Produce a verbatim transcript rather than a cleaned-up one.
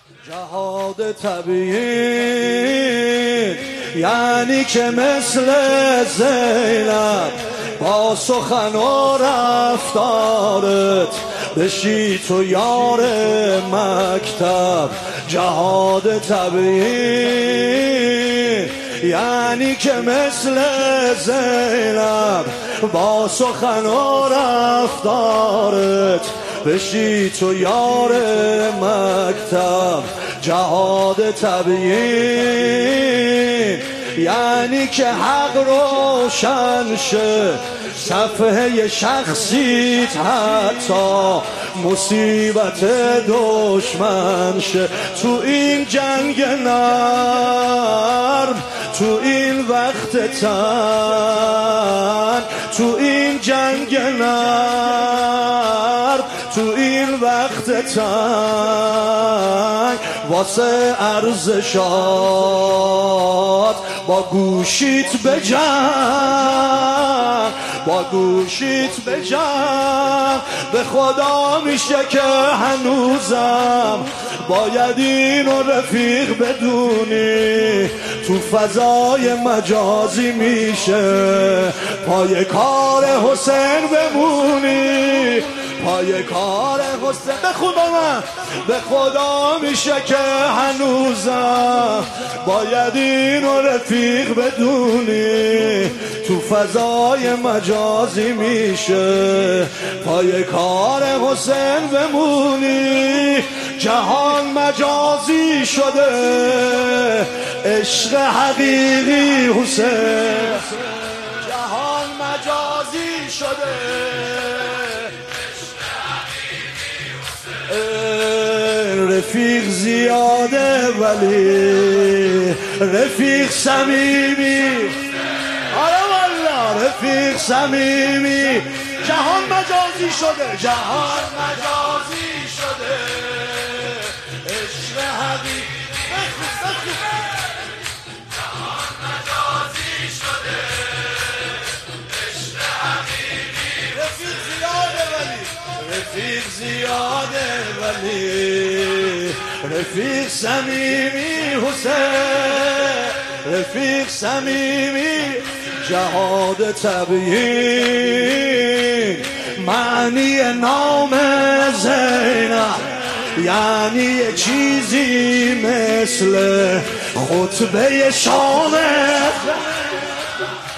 جهاد طبیعی یعنی که مثل زینب با سخن و رفتارت بشی تو یار مکتب. جهاد طبیعی یعنی که مثل زینب با سخن و رفتارت بشی تو یار مکتب. جهاد طبیعی یعنی که حق روشن شه، صفحه شخصیت حتی مصیبت دشمن شه. تو این جنگ نرم، تو این وقت تن، تو این جنگ نرم، تو این وقت تنگ، واسه ارزشات با گوشیت بجنگ، با گوشیت بجنگ. به خدا میشه که هنوزم باید اینو رفیق بدونی، تو فضای مجازی میشه پای کار حسین بمونی، پای کار حسین. بخون با من. به خدا میشه که هنوزم باید اینو رفیق بدونی، تو فضای مجازی میشه پای کار حسین بمونی. جهان مجازی شده، عشق حقیقی حسین. جهان مجازی شده، رفیق زیاده ولی رفیق صمیمی. آره والله رفیق صمیمی. جهان مجازی شده، جهان مجازی شده، عشق حقیقی. جهان مجازی شده، عشق حقیقی. رفیق زیاده ولی رفیق زیاده ولی رفیق صمیمی حسین، رفیق صمیمی. جهاد طبیعی معنی نام زینب یعنی یه چیزی مثل خطبه شام